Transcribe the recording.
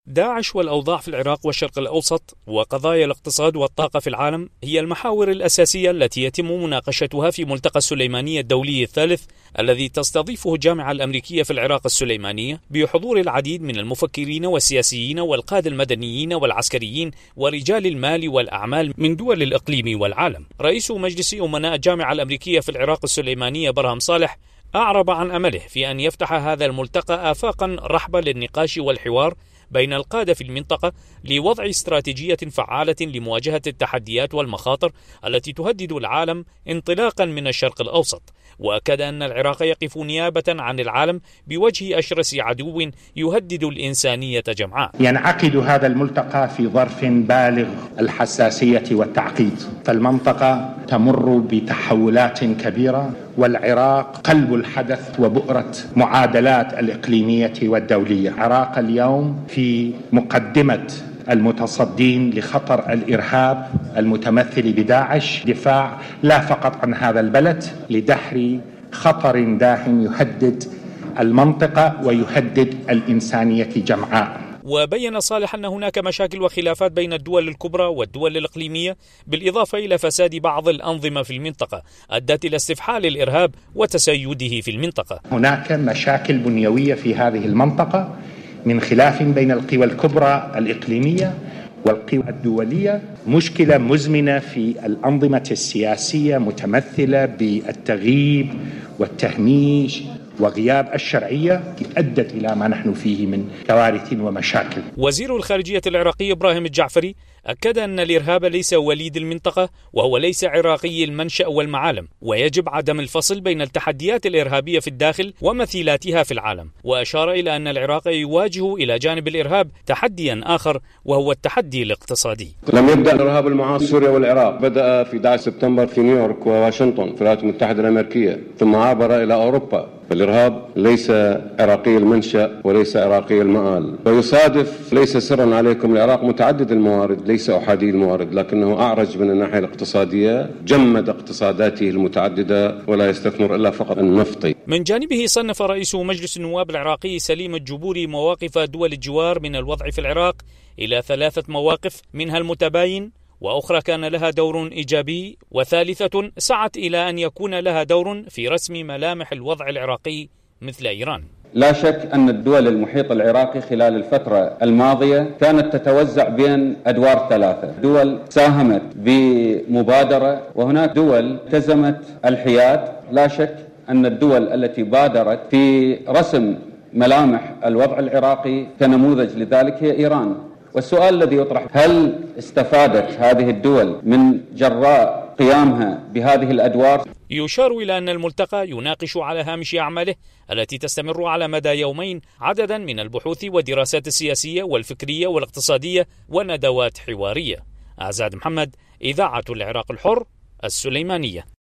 داعش والأوضاع في العراق والشرق الأوسط وقضايا الاقتصاد والطاقة في العالم هي المحاور الأساسية التي يتم مناقشتها في ملتقى السليمانية الدولي الثالث الذي تستضيفه الجامعة الأمريكية في العراق السليمانية بحضور العديد من المفكرين والسياسيين والقادة المدنيين والعسكريين ورجال المال والأعمال من دول الإقليم والعالم. رئيس مجلس أمناء الجامعة الأمريكية في العراق السليمانية برهم صالح أعرب عن أمله في أن يفتح هذا الملتقى آفاقا رحبة للنقاش والحوار بين القادة في المنطقة لوضع استراتيجية فعالة لمواجهة التحديات والمخاطر التي تهدد العالم انطلاقا من الشرق الأوسط، وأكد أن العراق يقف نيابة عن العالم بوجه أشرس عدو يهدد الإنسانية جمعاء. ينعقد هذا الملتقى في ظرف بالغ الحساسية والتعقيد، فالمنطقة تمر بتحولات كبيرة والعراق قلب الحدث وبؤرة معادلات الإقليمية والدولية. العراق اليوم في مقدمة المتصدين لخطر الإرهاب المتمثل بداعش، دفاع لا فقط عن هذا البلد لدحر خطر داهم يهدد المنطقة ويهدد الإنسانية جمعاء. وبين صالح أن هناك مشاكل وخلافات بين الدول الكبرى والدول الإقليمية بالإضافة إلى فساد بعض الأنظمة في المنطقة أدت إلى استفحال الإرهاب وتسيده في المنطقة. هناك مشاكل بنيوية في هذه المنطقة من خلاف بين القوى الكبرى الإقليمية والقوى الدولية، مشكلة مزمنة في الأنظمة السياسية متمثلة بالتغييب والتهميش وغياب الشرعية أدت إلى ما نحن فيه من كوارث ومشاكل. وزير الخارجية العراقي إبراهيم الجعفري أكد أن الإرهاب ليس وليد المنطقة وهو ليس عراقي المنشأ والمعالم، ويجب عدم الفصل بين التحديات الإرهابية في الداخل ومثيلاتها في العالم، وأشار إلى أن العراق يواجه إلى جانب الإرهاب تحديا آخر وهو التحدي الاقتصادي. لم يبدأ الإرهاب المعاصر سوريا والعراق، بدأ في 11 سبتمبر في نيويورك وواشنطن في الولايات المتحدة الأمريكية ثم عبر إلى أوروبا. الإرهاب ليس عراقي المنشأ وليس عراقي المآل، ويصادف ليس سرا عليكم العراق متعدد الموارد ليس أحادي الموارد، لكنه أعرج من الناحية الاقتصادية، جمد اقتصاداته المتعددة ولا يستثمر إلا فقط النفطي. من جانبه صنف رئيس مجلس النواب العراقي سليم الجبوري مواقف دول الجوار من الوضع في العراق إلى 3 مواقف، منها المتباين وأخرى كان لها دور إيجابي وثالثة سعت إلى أن يكون لها دور في رسم ملامح الوضع العراقي مثل إيران. لا شك أن الدول المحيط العراقي خلال الفترة الماضية كانت تتوزع بين أدوار 3، دول ساهمت بمبادرة وهناك دول التزمت الحياد. لا شك أن الدول التي بادرت في رسم ملامح الوضع العراقي كنموذج لذلك هي إيران. والسؤال الذي يطرح: هل استفادت هذه الدول من جراء قيامها بهذه الأدوار؟ يشار إلى أن الملتقى يناقش على هامش أعماله التي تستمر على مدى يومين عددا من البحوث والدراسات السياسية والفكرية والاقتصادية وندوات حوارية. أعزاد محمد، إذاعة العراق الحر، السليمانية.